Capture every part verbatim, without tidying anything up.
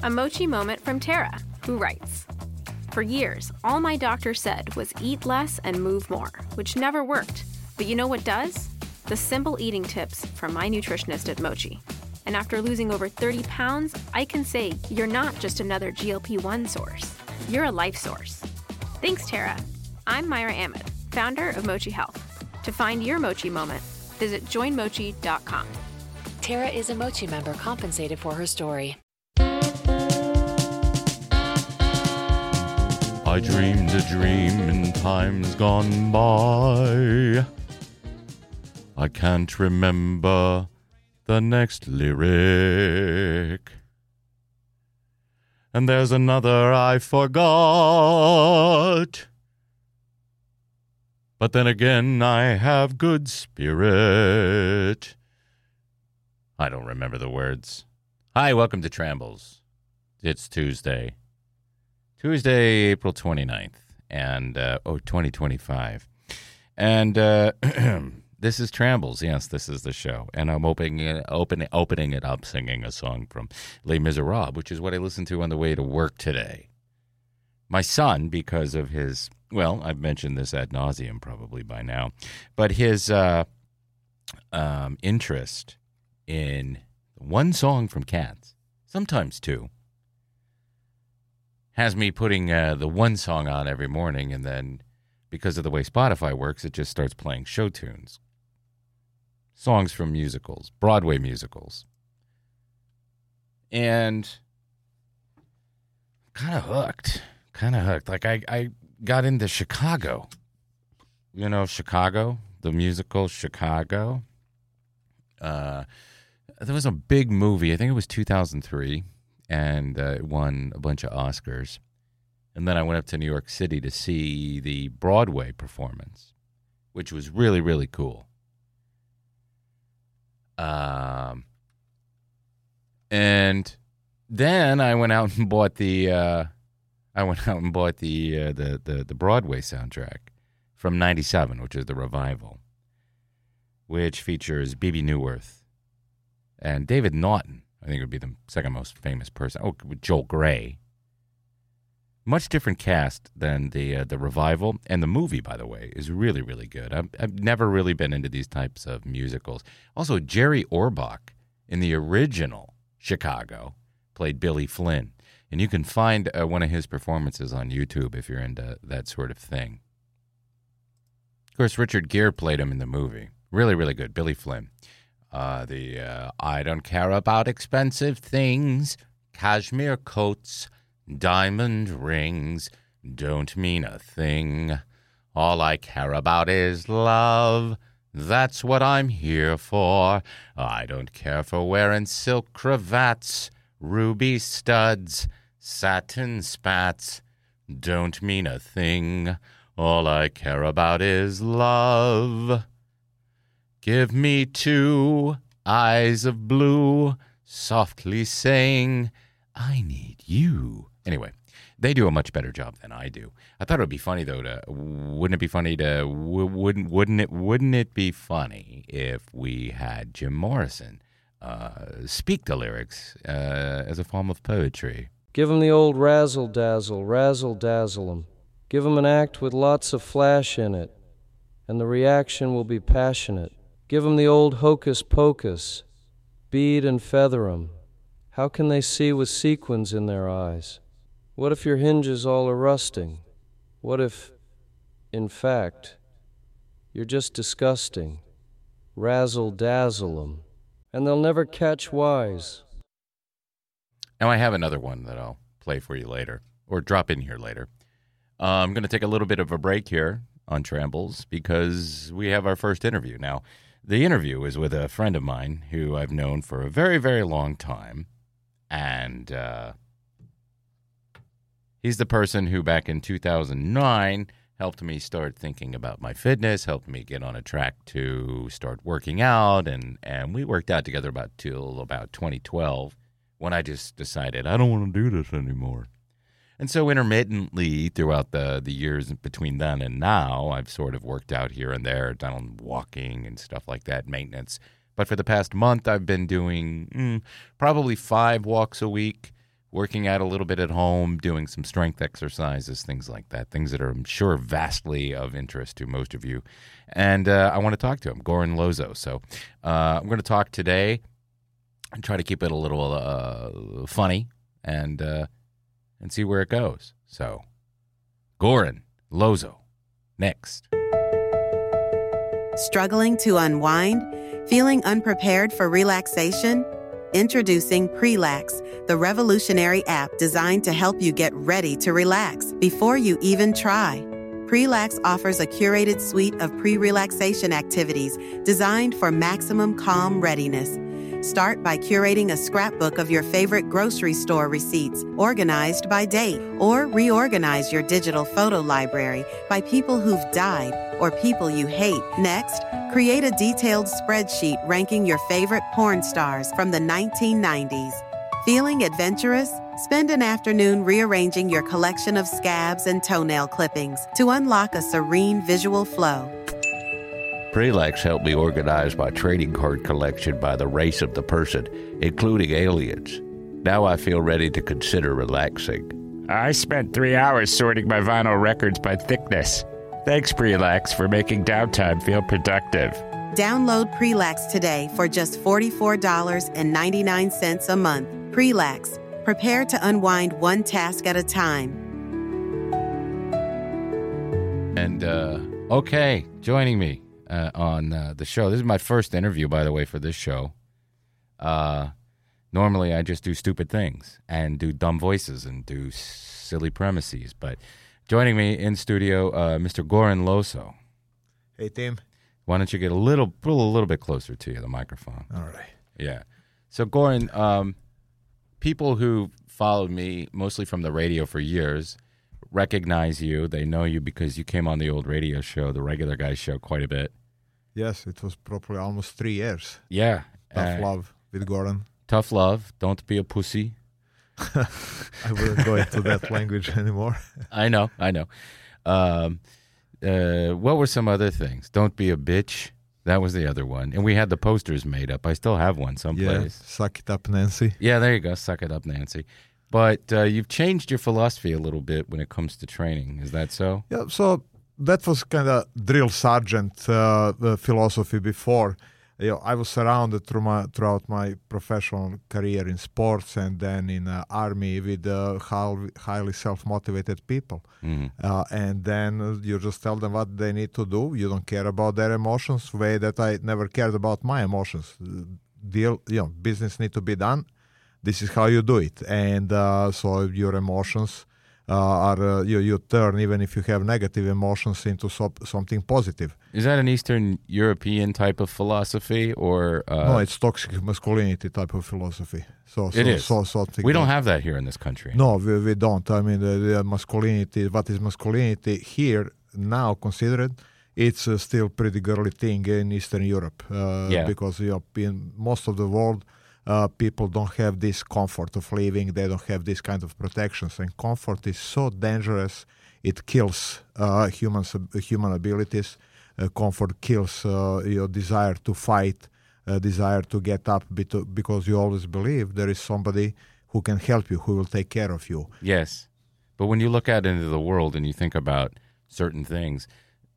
A mochi moment from Tara, who writes, "For years, all my doctor said was eat less and move more, which never worked. But you know what does? The simple eating tips from my nutritionist at Mochi. And after losing over thirty pounds, I can say you're not just another G L P one source. You're a life source." Thanks, Tara. I'm Myra Ahmed, founder of Mochi Health. To find your Mochi moment, visit join mochi dot com. Tara is a Mochi member compensated for her story. I dreamed a dream in times gone by. I can't remember the next lyric. And there's another I forgot. But then again, I have good spirit. I don't remember the words. Hi, welcome to Trambles. It's Tuesday. Tuesday, April twenty-ninth, and, uh, oh, twenty twenty-five. And uh, this is Trambles. Yes, this is the show. And I'm opening it, open, opening it up singing a song from Les Miserables, which is what I listened to on the way to work today. My son, because of his, well, I've mentioned this ad nauseum probably by now, but his uh, um, interest in one song from Cats, sometimes two, has me putting uh, the one song on every morning, and then because of the way Spotify works, it just starts playing show tunes. Songs from musicals, Broadway musicals. And kind of hooked. Kind of hooked. Like, I, I got into Chicago. You know, Chicago, the musical Chicago. Uh, there was a big movie, I think it was two thousand three. And uh, it won a bunch of Oscars. And then I went up to New York City to see the Broadway performance, which was really, really cool. Um, and then I went out and bought the uh, I went out and bought the, uh, the the the Broadway soundtrack from ninety-seven, which is the revival, which features Bebe Neuwirth and David Naughton. I think it would be the second most famous person. Oh, Joel Grey. Much different cast than the uh, the revival. And the movie, by the way, is really, really good. I've, I've never really been into these types of musicals. Also, Jerry Orbach in the original Chicago played Billy Flynn. And you can find uh, one of his performances on YouTube if you're into that sort of thing. Of course, Richard Gere played him in the movie. Really, really good. Billy Flynn. Uh, the uh, I don't care about expensive things, cashmere coats, diamond rings, don't mean a thing. All I care about is love, that's what I'm here for. I don't care for wearing silk cravats, ruby studs, satin spats, don't mean a thing. All I care about is love. Give me two eyes of blue, softly saying, I need you. Anyway, they do a much better job than I do. I thought it would be funny, though, to, wouldn't it be funny to, wouldn't, wouldn't it, wouldn't it be funny if we had Jim Morrison uh, speak the lyrics uh, as a form of poetry? Give 'em the old razzle-dazzle, razzle-dazzle 'em. Give 'em an act with lots of flash in it, and the reaction will be passionate. Give 'em the old hocus-pocus, bead and feather 'em. How can they see with sequins in their eyes? What if your hinges all are rusting? What if, in fact, you're just disgusting? Razzle-dazzle 'em, and they'll never catch wise. Now I have another one that I'll play for you later, or drop in here later. Uh, I'm going to take a little bit of a break here on Trambles because we have our first interview. Now, the interview is with a friend of mine who I've known for a very, very long time. And uh, he's the person who back in two thousand nine helped me start thinking about my fitness, helped me get on a track to start working out. And, and we worked out together about till about twenty twelve when I just decided I don't want to do this anymore. And so intermittently throughout the, the years between then and now, I've sort of worked out here and there, done walking and stuff like that, maintenance. But for the past month, I've been doing mm, probably five walks a week working out a little bit at home, doing some strength exercises, things like that, things that are, I'm sure, vastly of interest to most of you. And uh, I want to talk to him, Goran Lozo. So uh, I'm going to talk today and try to keep it a little uh, funny and uh, and see where it goes. So, Goran Lozo, next. Struggling to unwind? Feeling unprepared for relaxation? Introducing Prelax, the revolutionary app designed to help you get ready to relax before you even try. Prelax offers a curated suite of pre-relaxation activities designed for maximum calm readiness. Start by curating a scrapbook of your favorite grocery store receipts, organized by date, or reorganize your digital photo library by people who've died or people you hate. Next, create a detailed spreadsheet ranking your favorite porn stars from the nineteen nineties. Feeling adventurous? Spend an afternoon rearranging your collection of scabs and toenail clippings to unlock a serene visual flow. Prelax helped me organize my trading card collection by the race of the person, including aliens. Now I feel ready to consider relaxing. I spent three hours sorting my vinyl records by thickness. Thanks, Prelax, for making downtime feel productive. Download Prelax today for just forty-four dollars and ninety-nine cents a month. Prelax. Prepare to unwind one task at a time. And, uh, okay, joining me uh, on uh, the show. This is my first interview, by the way, for this show. Uh, normally, I just do stupid things and do dumb voices and do silly premises. But joining me in studio, uh, Mister Goran Lozo. Hey, Tim. Why don't you get a little, pull a little bit closer to you, the microphone? All right. Yeah. So, Goran, um, people who followed me, mostly from the radio for years, recognize you. They know you because you came on the old radio show, the Regular Guys show, quite a bit. Yes, it was probably almost three years. Yeah. Tough uh, love with Goran. Tough love. Don't be a pussy. I wouldn't go into that language anymore. I know. I know. Um, uh, what were some other things? Don't be a bitch. That was the other one. And we had the posters made up. I still have one someplace. Yeah, suck it up, Nancy. Yeah, there you go. Suck it up, Nancy. But uh, you've changed your philosophy a little bit when it comes to training. Is that so? Yeah, so that was kind of drill sergeant uh, the philosophy before. You know, I was surrounded through my, throughout my professional career in sports and then in uh, army with uh, highly, highly self-motivated people. Mm-hmm. Uh, and then you just tell them what they need to do. You don't care about their emotions, way that I never cared about my emotions. Deal, you know, business need to be done. This is how you do it. And uh, so your emotions uh, are, uh, you, you turn, even if you have negative emotions, into so, something positive. Is that an Eastern European type of philosophy, or uh, no? It's toxic masculinity type of philosophy. So, so it is. So, something we don't that, have that here in this country. No, we, we don't. I mean, the, the masculinity. What is masculinity here now considered? It's uh, still pretty girly thing in Eastern Europe. Uh, yeah. Because you know, in most of the world, uh, people don't have this comfort of living. They don't have this kind of protections, and comfort is so dangerous. It kills uh, human human abilities. Uh, comfort kills uh, your desire to fight, uh, desire to get up, because you always believe there is somebody who can help you, who will take care of you. Yes. But when you look out into the world and you think about certain things,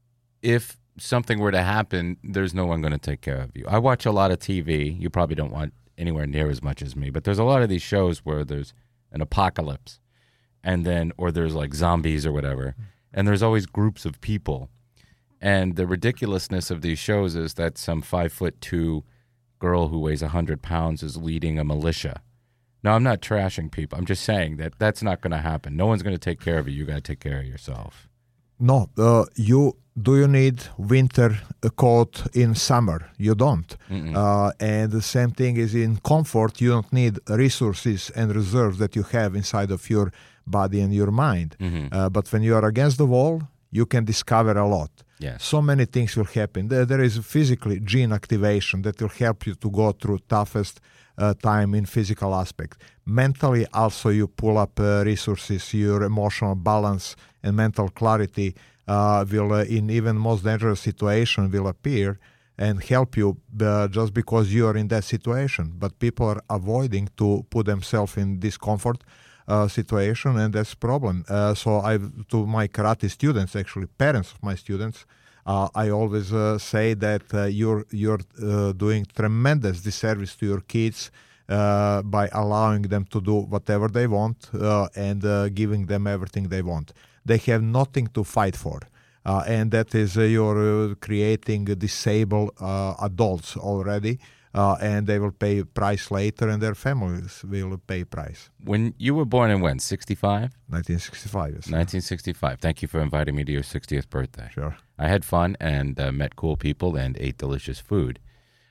if something were to happen, there's no one going to take care of you. I watch a lot of T V. You probably don't want anywhere near as much as me, but there's a lot of these shows where there's an apocalypse, and then, or there's like zombies or whatever, and there's always groups of people. And the ridiculousness of these shows is that some five foot two girl who weighs one hundred pounds is leading a militia. Now, I'm not trashing people. I'm just saying that that's not going to happen. No one's going to take care of you. You got to take care of yourself. No, uh, you do you need winter coat in summer? You don't. Uh, and the same thing is in comfort. You don't need resources and reserves that you have inside of your body and your mind. Mm-hmm. Uh, but when you are against the wall, you can discover a lot. Yes. So many things will happen. There, there is physically gene activation that will help you to go through toughest uh, time in physical aspect. Mentally, also you pull up uh, resources. Your emotional balance and mental clarity uh, will, uh, in even most dangerous situation, will appear and help you uh, just because you are in that situation. But people are avoiding to put themselves in discomfort uh, situation, and that's a problem. Uh, so I, to my karate students, actually parents of my students, uh, I always uh, say that uh, you're you're uh, doing tremendous disservice to your kids uh, by allowing them to do whatever they want uh, and uh, giving them everything they want. They have nothing to fight for. Uh, and that is uh, you're uh, creating disabled uh, adults already, uh, and they will pay price later, and their families will pay price. When you were born in when, sixty-five? nineteen sixty-five, yes. nineteen sixty-five. Thank you for inviting me to your sixtieth birthday. Sure. I had fun and uh, met cool people and ate delicious food.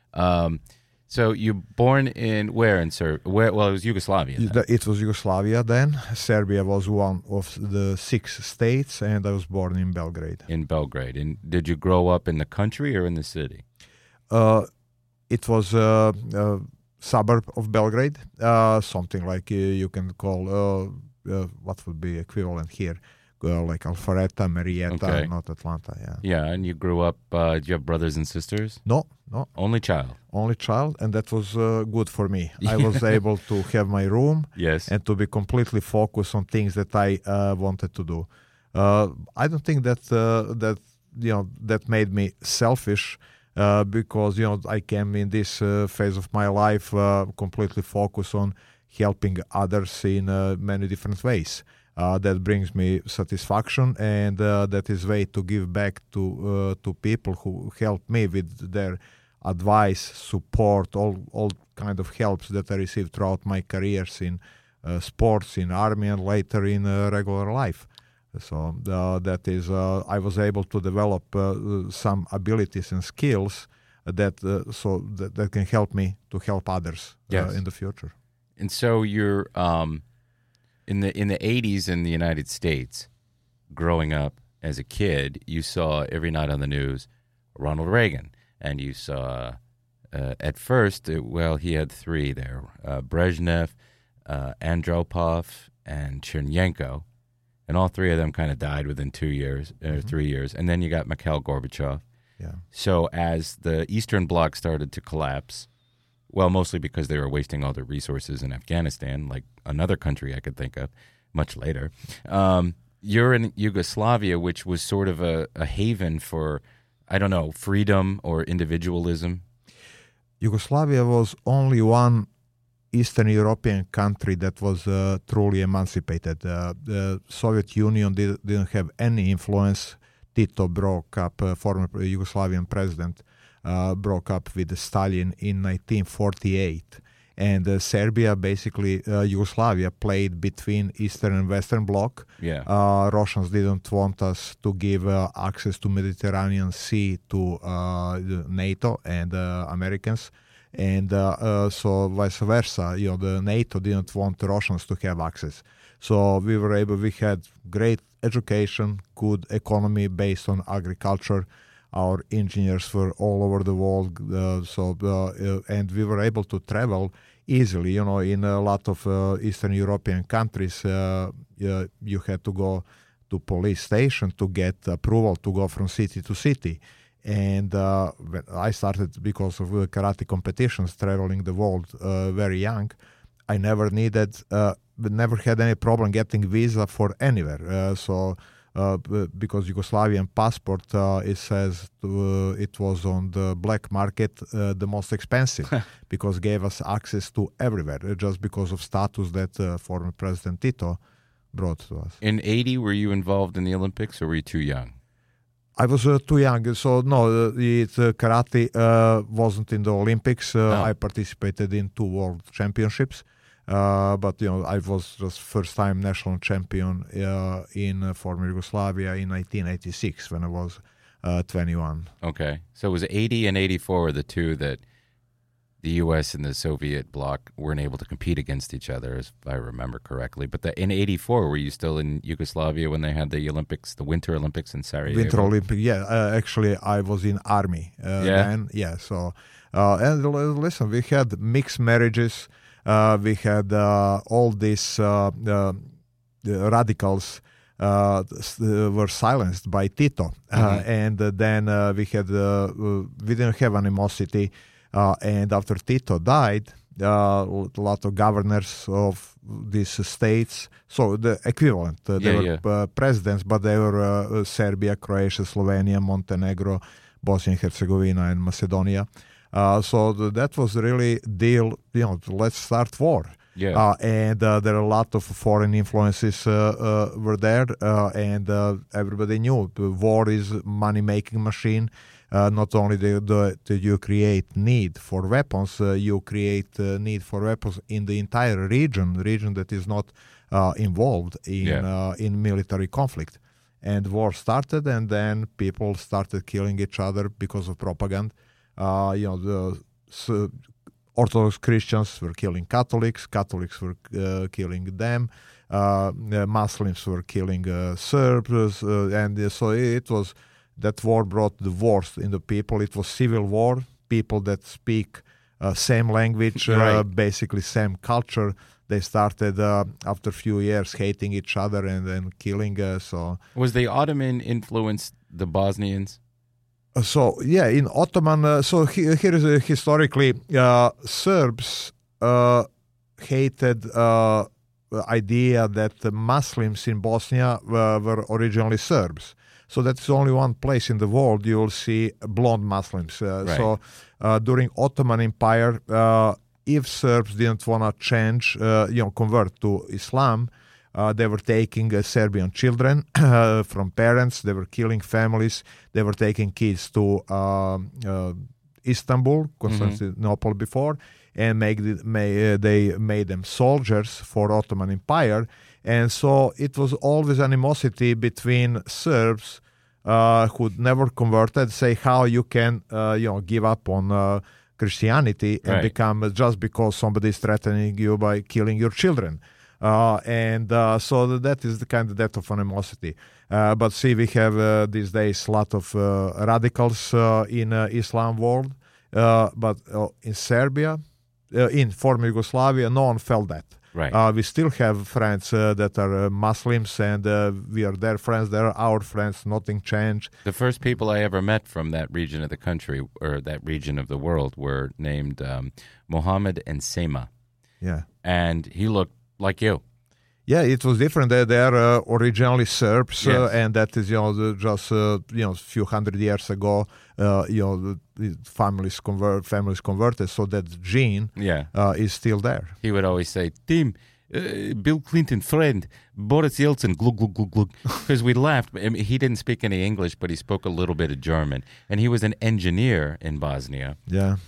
Um, so you born in where in Ser- where? Well, it was Yugoslavia then. It was Yugoslavia then. Serbia was one of the six states, and I was born in Belgrade. In Belgrade. And did you grow up in the country or in the city? Uh, it was a, a suburb of Belgrade, uh, something like uh, you can call, uh, uh, what would be equivalent here, uh, like Alpharetta, Marietta, Okay. not Atlanta, yeah. Yeah, and you grew up, uh, do you have brothers and sisters? No, no. Only child? Only child, and that was uh, good for me. I was able to have my room Yes. and to be completely focused on things that I uh, wanted to do. Uh, I don't think that uh, that you know that made me selfish uh, because you know I came in this uh, phase of my life uh, completely focused on helping others in uh, many different ways. Uh, that brings me satisfaction, and uh, that is way to give back to uh, to people who help me with their advice, support, all all kind of helps that I received throughout my careers in uh, sports, in army, and later in uh, regular life. So uh, that is, uh, I was able to develop uh, some abilities and skills that uh, so that, that can help me to help others Yes. uh, in the future. And so you're um, in the in the eighties in the United States, growing up as a kid, you saw every night on the news Ronald Reagan, and you saw uh, at first, uh, well, he had three there: uh, Brezhnev, uh, Andropov, and Chernenko, and all three of them kind of died within two years or Mm-hmm. three years, and then you got Mikhail Gorbachev. Yeah. So as the Eastern Bloc started to collapse, well, mostly because they were wasting all their resources in Afghanistan, like another country I could think of much later. Um, you're in Yugoslavia, which was sort of a, a haven for, I don't know, freedom or individualism. Yugoslavia was only one Eastern European country that was uh, truly emancipated. Uh, the Soviet Union did, didn't have any influence. Tito broke up, uh, former Yugoslavian president, uh, broke up with Stalin in nineteen forty-eight. And uh, Serbia, basically, uh, Yugoslavia played between Eastern and Western Bloc. Yeah. Uh, Russians didn't want us to give uh, access to Mediterranean Sea to uh, the NATO and uh, Americans. And uh, uh, so vice versa, you know, the NATO didn't want the Russians to have access. So we were able, we had great education, good economy based on agriculture. Our engineers were all over the world, uh, so uh, uh, and we were able to travel easily. You know, in a lot of uh, Eastern European countries, uh, uh, you had to go to police station to get approval to go from city to city. And uh, when I started because of uh, karate competitions, traveling the world uh, very young. I never needed, uh, never had any problem getting visa for anywhere. Uh, so. Uh, because Yugoslavian passport, uh, it says uh, it was on the black market uh, the most expensive because gave us access to everywhere uh, just because of status that uh, former President Tito brought to us. In eighty, were you involved in the Olympics or were you too young? I was uh, too young, so no, uh, it, uh, karate uh, wasn't in the Olympics. Uh, Oh. I participated in two world championships. Uh, but you know, I was just first-time national champion uh, in uh, former Yugoslavia in nineteen eighty-six when I was uh, twenty-one. Okay. So it was eighty and eighty-four were the two that the U S and the Soviet bloc weren't able to compete against each other, if I remember correctly. But the, in eighty-four, were you still in Yugoslavia when they had the Olympics, the Winter Olympics in Sarajevo? Winter Olympic, yeah. Uh, actually, I was in army uh, Yeah? then. Yeah. So, uh, and l- listen, we had mixed marriages. Uh, we had uh, all these uh, uh, radicals uh, s- uh, were silenced by Tito, uh, Mhm. and uh, then uh, we had uh, uh, we didn't have animosity. Uh, and after Tito died, a lot of governors of these states. So the equivalent. Uh, they Yeah, were yeah. Uh, presidents, but they were uh, Serbia, Croatia, Slovenia, Montenegro, Bosnia and Herzegovina, and Macedonia. Uh, so th- that was really deal, you know, let's start war. Yeah. Uh, and uh, there are a lot of foreign influences uh, uh, were there, uh, and uh, everybody knew the war is money-making machine. Uh, not only do, do, do you create need for weapons, uh, you create uh, need for weapons in the entire region, region that is not uh, involved in Yeah. uh, in military conflict. And war started, and then people started killing each other because of propaganda. Uh, you know, the so Orthodox Christians were killing Catholics, Catholics were uh, killing them, uh, uh, Muslims were killing uh, Serbs, uh, and uh, so it was, that war brought the worst in the people. It was civil war, people that speak uh, same language, uh, Right. basically same culture. They started uh, after a few years hating each other and then killing us. So, Was the Ottoman influenced the Bosnians? so yeah, in Ottoman. Uh, so he, here is uh, historically uh, Serbs uh, hated uh, the idea that the Muslims in Bosnia uh, were originally Serbs. So that's only one place in the world you will see blonde Muslims. Uh, Right. So uh, during Ottoman Empire, uh, if Serbs didn't want to change, uh, you know, convert to Islam, uh, they were taking uh, Serbian children uh, from parents. They were killing families. They were taking kids to um, uh, Istanbul, Constantinople before, and make the, may, uh, they made them soldiers for Ottoman Empire. And so it was always animosity between Serbs uh, who never converted, say how you can, uh, you know, give up on uh, Christianity and Right. become uh, just because somebody is threatening you by killing your children. Uh, and uh, so that is the kind of depth of animosity. Uh, but see, we have uh, these days a lot of uh, radicals uh, in uh, Islam world. Uh, but uh, in Serbia, uh, in former Yugoslavia, no one felt that. Right. Uh, we still have friends uh, that are uh, Muslims, and uh, we are their friends. They are our friends. Nothing changed. The first people I ever met from that region of the country, or that region of the world, were named um, Mohammed and Sema. Yeah. And he looked like you. Yeah, it was different. They, they are uh, originally Serbs, uh, Yes. and that is, you know, the, just uh, you know, a few hundred years ago, uh, you know, the, the families convert, families converted, so that gene Yeah. uh, is still there. He would always say, Tim, uh, Bill Clinton friend, Boris Yeltsin, glug, glug, glug, glug. Because we laughed. I mean, he didn't speak any English, but he spoke a little bit of German. And he was an engineer in Bosnia. Yeah.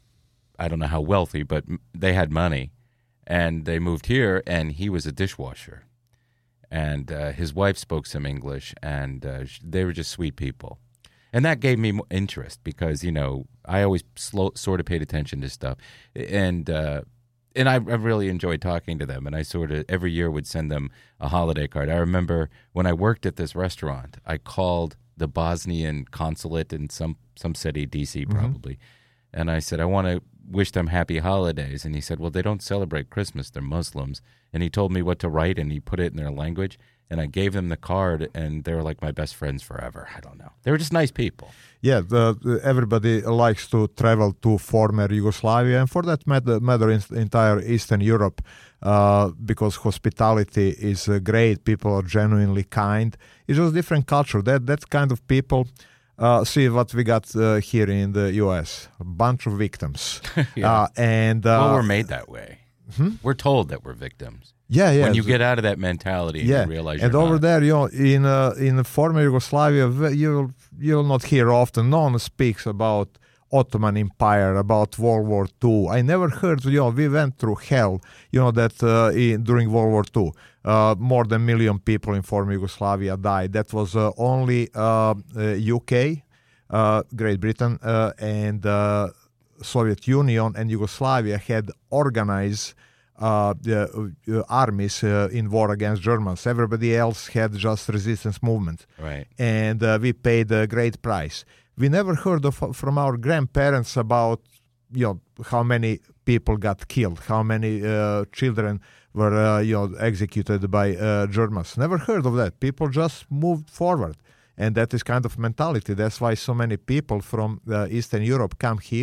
I don't know how wealthy, but m- they had money. And they moved here, and he was a dishwasher. And uh, his wife spoke some English, and uh, sh- they were just sweet people. And that gave me mo- interest because, you know, I always slow, sort of paid attention to stuff. And uh, and I, I really enjoyed talking to them. And I sort of every year would send them a holiday card. I remember when I worked at this restaurant, I called the Bosnian consulate in some, some city, D C probably. And I said, I want to wish them happy holidays. And he said, well, they don't celebrate Christmas. They're Muslims. And he told me what to write, and he put it in their language. And I gave them the card, and they were like my best friends forever. I don't know. They were just nice people. Yeah, the, the- everybody likes to travel to former Yugoslavia, and for that matter, matter in, entire Eastern Europe, uh, because hospitality is uh, great. People are genuinely kind. It's just different culture. That that kind of people. Uh, see what we got uh, here in the U S. A bunch of victims, Yeah. uh, and uh, Well, we're made that way. We're told that we're victims. yeah, yeah. When you get out of that mentality, yeah, you realize and you're over not. there, you know, in uh, in former Yugoslavia, v- you'll you'll not hear often. No one speaks about Ottoman Empire, about World War Two. I never heard. You know, we went through hell. You know that uh, in, during World War Two, uh, more than a million people in former Yugoslavia died. That was uh, only uh, uh, U K, uh, Great Britain, uh, and uh, Soviet Union and Yugoslavia had organized uh, the uh, armies uh, in war against Germans. Everybody else had just resistance movement, Right. and uh, we paid a great price. We never heard of from our grandparents about, you know, how many people got killed, how many uh, children were uh, you know executed by uh, Germans. Never heard of that. People just moved forward. And that is kind of mentality. That's why so many people from uh, Eastern Europe come here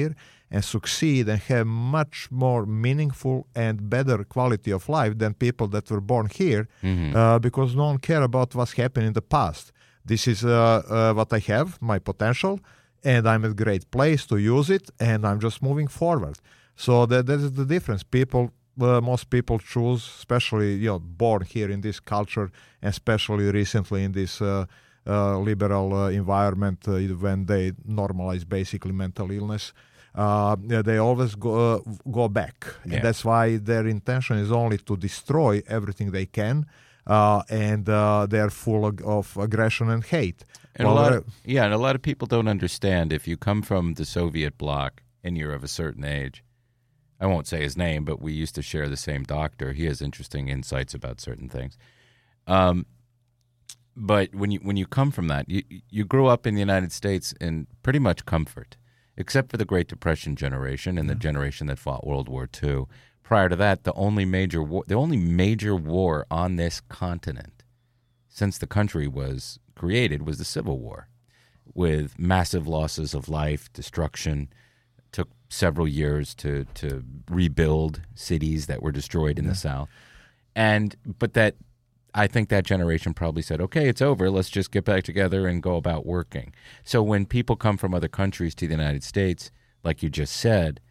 and succeed and have much more meaningful and better quality of life than people that were born here, Mm-hmm. uh, because no one care about what's happened in the past. This is uh, uh, what I have, my potential, and I'm at a great place to use it, and I'm just moving forward. So that, that is the difference. People, uh, most people choose, especially you know, born here in this culture, and especially recently in this uh, uh, liberal uh, environment, uh, when they normalize basically mental illness. Uh, yeah, they always go uh, go back, Yeah. and that's why their intention is only to destroy everything they can. Uh, and uh, they're full of, of aggression and hate. And Well, a lot uh, of, yeah, and a lot of people don't understand if you come from the Soviet bloc and you're of a certain age. I won't say his name, but we used to share the same doctor. He has interesting insights about certain things. Um, but when you when you come from that, you you grew up in the United States in pretty much comfort, except for the Great Depression generation and the generation that fought World War Two. Prior to that, the only major war, the only major war on this continent since the country was created was the Civil War, with massive losses of life, destruction. Took several years to to rebuild cities that were destroyed in the South, and but that I think that generation probably said, "Okay, it's over. Let's just get back together and go about working." So when people come from other countries to the United States, like you just said,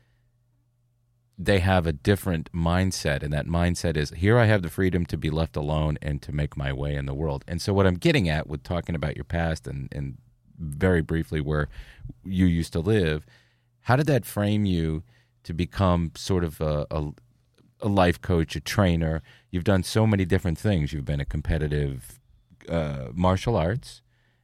they have a different mindset, and that mindset is, here I have the freedom to be left alone and to make my way in the world. And so what I'm getting at with talking about your past and, and very briefly where you used to live, how did that frame you to become sort of a, a, a life coach, a trainer? You've done so many different things. You've been a competitive uh, martial arts,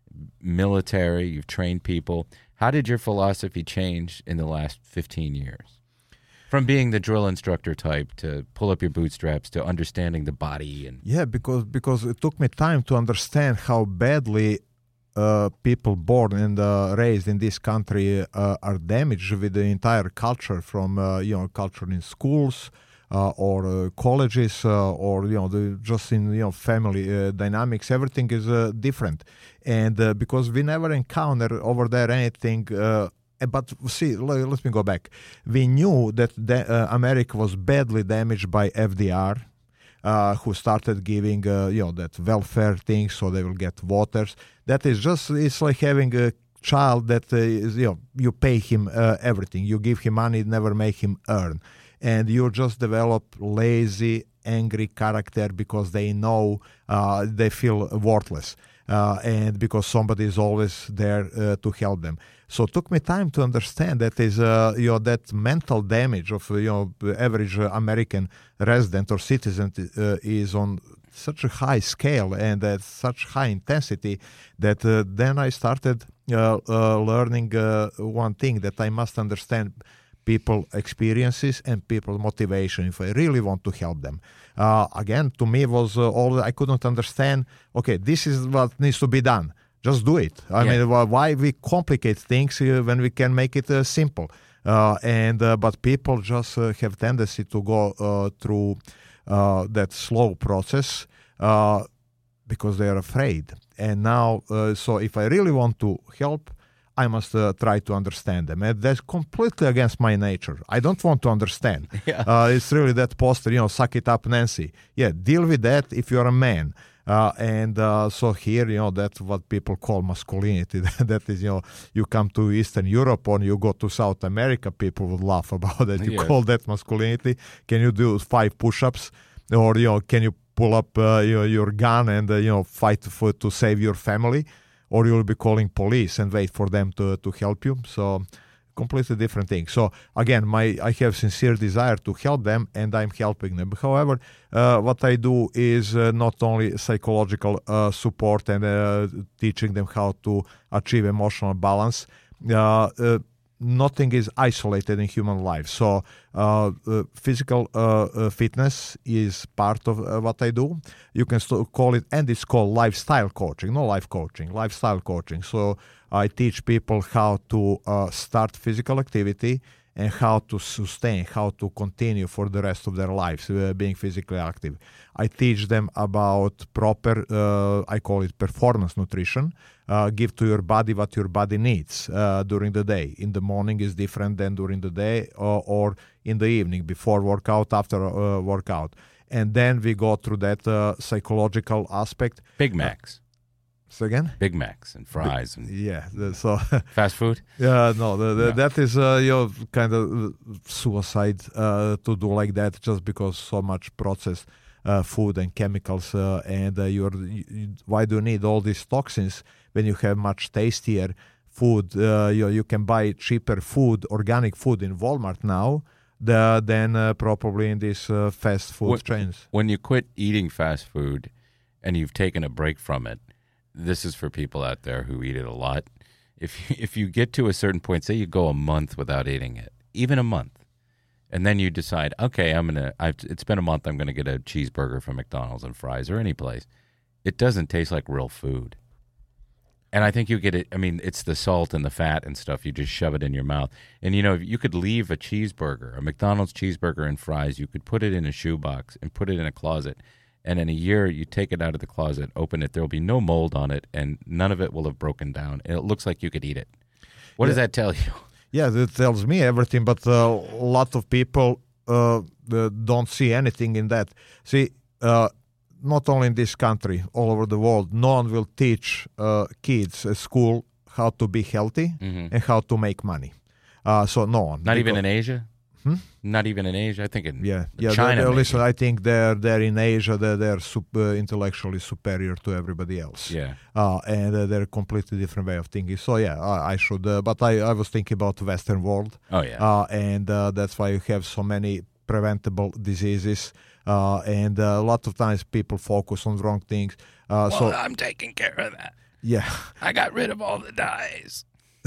military, you've trained people. How did your philosophy change in the last fifteen years? From being the drill instructor type to pull up your bootstraps to understanding the body and Yeah, because because it took me time to understand how badly uh, people born and uh, raised in this country uh, are damaged with the entire culture, from uh, you know culture in schools uh, or uh, colleges uh, or you know the, just in you know family uh, dynamics. Everything is uh, different, and uh, because we never encounter over there anything. Uh, But see, let, let me go back. We knew that the, uh, America was badly damaged by F D R, uh, who started giving, uh, you know, that welfare thing, so they will get waters. That is just, it's like having a child that uh, is, you know, you pay him uh, everything. You give him money, never make him earn. And you just develop lazy, angry character because they know uh, they feel worthless. Uh, and because somebody is always there uh, to help them. So it took me time to understand that is uh, you know that mental damage of you know the average uh, American resident or citizen uh, is on such a high scale and at such high intensity that uh, then I started uh, uh, learning uh, one thing, that I must understand people experiences and people motivation if I really want to help them. Uh, again, to me was uh, all I couldn't understand. Okay, this is what needs to be done. Just do it. I Yeah. mean, wh- why we complicate things uh, when we can make it uh, simple? Uh, and uh, but people just uh, have tendency to go uh, through uh, that slow process uh, because they are afraid. And now, uh, so if I really want to help, I must uh, try to understand them. And that's completely against my nature. I don't want to understand. Yeah. Uh, it's really that poster, you know, suck it up, Nancy. Yeah, deal with that if you're a man. Uh, and uh, so here, you know, that's what people call masculinity. That is, you know, you come to Eastern Europe or you go to South America, people would laugh about it. You Yeah. call that masculinity? Can you do five push-ups? Or, you know, can you pull up uh, your, your gun and, uh, you know, fight for, to save your family? Or you'll be calling police and wait for them to, to help you. So completely different thing. So again, my I have sincere desire to help them, and I'm helping them. However, uh, what I do is uh, not only psychological uh, support and uh, teaching them how to achieve emotional balance. Uh, uh, nothing is isolated in human life. So uh, uh, physical uh, uh, fitness is part of uh, what I do. You can st- call it, and it's called lifestyle coaching, not life coaching, lifestyle coaching. So I teach people how to uh, start physical activity and how to sustain, how to continue for the rest of their lives uh, being physically active. I teach them about proper, uh, I call it performance nutrition. Uh, give to your body what your body needs uh, during the day. In the morning is different than during the day, or, or in the evening, before workout, after uh, workout. And then we go through that uh, psychological aspect. Big Macs. Uh, so again? Big Macs and fries. Big, and yeah. The, so fast food? Yeah, no, the, the, No. that is uh, you know, kind of suicide uh, to do like that, just because so much processed uh, food and chemicals, uh, and uh, you're, you, why do you need all these toxins when you have much tastier food? Uh, you, you can buy cheaper food, organic food in Walmart now the, than uh, probably in these uh, fast food when, chains. When you quit eating fast food and you've taken a break from it, this is for people out there who eat it a lot. If if you get to a certain point, say you go a month without eating it, even a month, and then you decide, okay, I'm gonna. I've, it's been a month. I'm gonna get a cheeseburger from McDonald's and fries or any place. It doesn't taste like real food, and I think you get it. I mean, it's the salt and the fat and stuff. You just shove it in your mouth, and you know, you could leave a cheeseburger, a McDonald's cheeseburger and fries. You could put it in a shoebox and put it in a closet. And in a year, you take it out of the closet, open it, there will be no mold on it, and none of it will have broken down. And it looks like you could eat it. What Yeah. does that tell you? Yeah, that tells me everything, but uh, a lot of people uh, uh, don't see anything in that. See, uh, not only in this country, all over the world, no one will teach uh, kids at school how to be healthy Mhm. and how to make money. Uh, so no one. Not even Because- in Asia? Hmm? Not even in Asia? I think in Yeah, yeah. China. they're- they're- maybe. listen, I think they're they're in Asia. They're, they're super intellectually superior to everybody else. Yeah. Uh, and uh, they're a completely different way of thinking. So yeah, I, I should. Uh, but I, I was thinking about the Western world. Oh, yeah. Uh, and uh, that's why you have so many preventable diseases. Uh, and uh, a lot of times people focus on wrong things. Uh, well, so I'm taking care of that. yeah. I got rid of all the dyes.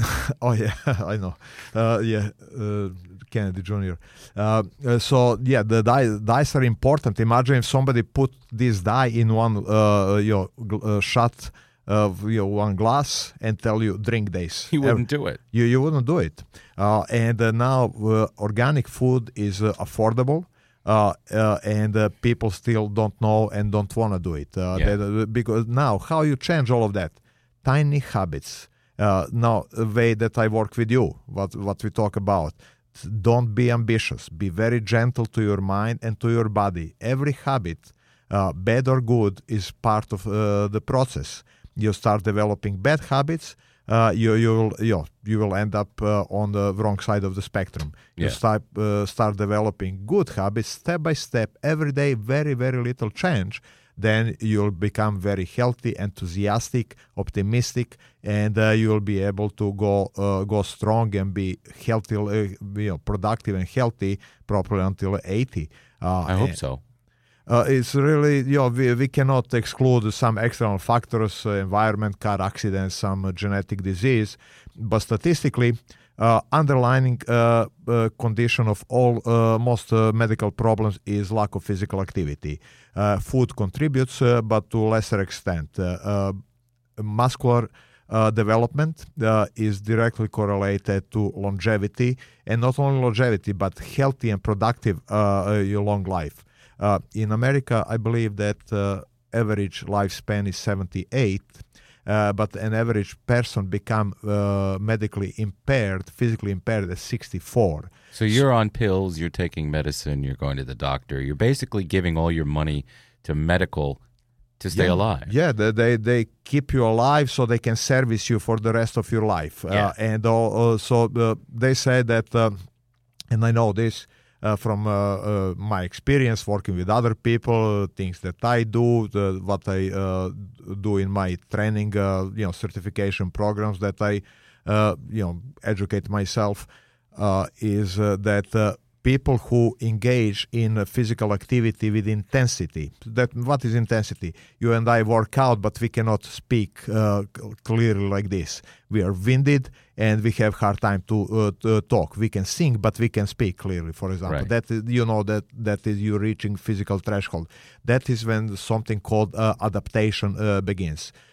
Oh yeah, I know. Uh, yeah, uh, Kennedy Junior Uh, uh, so yeah, the dye, dyes are important. Imagine if somebody put this dye in one, uh, you know, gl- uh, shot of you know one glass and tell you drink this. You wouldn't do it. You you wouldn't do it. Uh, and uh, now uh, organic food is uh, affordable. Uh, uh, and uh, people still don't know and don't want to do it. Uh, Yeah. that, uh, because now, how you change all of that? Tiny habits. Uh, now, the way that I work with you, what what we talk about, don't be ambitious. Be very gentle to your mind and to your body. Every habit, uh, bad or good, is part of uh, the process. You start developing bad habits, uh, you you will you, know, you will end up uh, on the wrong side of the spectrum. You Yeah. start uh, start developing good habits step by step, every day, very very little change. Then you'll become very healthy, enthusiastic, optimistic, and uh, you'll be able to go uh, go strong and be healthy, uh, you know, productive and healthy properly until eighty. Uh, I hope and- so. uh, it's really, you know, we, we cannot exclude some external factors, uh, environment, car accidents, some uh, genetic disease, but statistically, uh, underlying uh, uh, condition of all uh, most uh, medical problems is lack of physical activity. Uh, food contributes, uh, but to a lesser extent. Uh, uh, muscular uh, development uh, is directly correlated to longevity, and not only longevity, but healthy and productive uh, uh, long life. Uh, in America, I believe that uh, average lifespan is seventy-eight, uh, but an average person become uh, medically impaired, physically impaired at sixty-four. So you're on pills, you're taking medicine, you're going to the doctor. You're basically giving all your money to medical to stay yeah. alive. Yeah, they, they they keep you alive so they can service you for the rest of your life. Yeah. Uh, and uh, so uh, they say that, uh, and I know this uh, from uh, uh, my experience working with other people, uh, things that I do, the, what I uh, do in my training, uh, you know, certification programs that I, uh, you know, educate myself, uh, is uh, that uh, people who engage in uh, physical activity with intensity. That what is intensity? You and I work out, but we cannot speak uh, c- clearly like this. We are winded and we have hard time to, uh, to talk. We can sing, but we can speak clearly. For example, Right. that is, you know that that is you reaching physical threshold. That is when something called uh, adaptation uh, begins.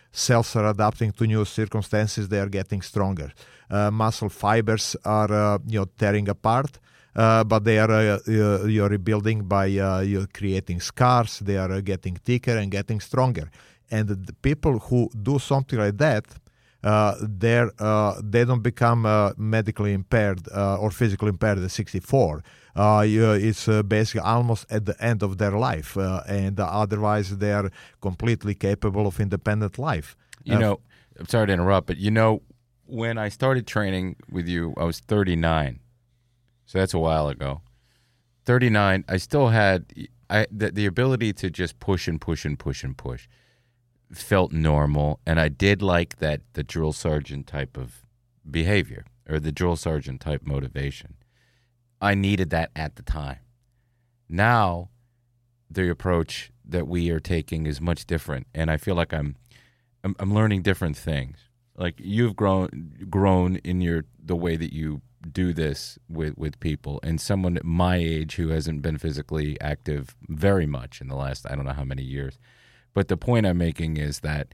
cells are adapting to new circumstances, they are getting stronger. Uh, muscle fibers are uh, you know tearing apart, uh, but they are uh, uh, you're rebuilding by uh, you're creating scars. They are uh, getting thicker and getting stronger. And the people who do something like that, uh, they're uh, they don't become uh, medically impaired uh, or physically impaired at sixty-four. Uh, you, it's uh, basically almost at the end of their life, uh, and uh, otherwise they are completely capable of independent life. You Uh, know, I'm sorry to interrupt, but you know, when I started training with you, I was thirty-nine. So that's a while ago. thirty-nine, I still had I the, the ability to just push and push and push and push. Felt normal, and I did like that the drill sergeant type of behavior or the drill sergeant type motivation. I needed that at the time. Now, the approach that we are taking is much different, and I feel like I'm, I'm, I'm learning different things. Like you've grown, grown in your the way that you do this with with people, and someone at my age who hasn't been physically active very much in the last I don't know how many years. But the point I'm making is that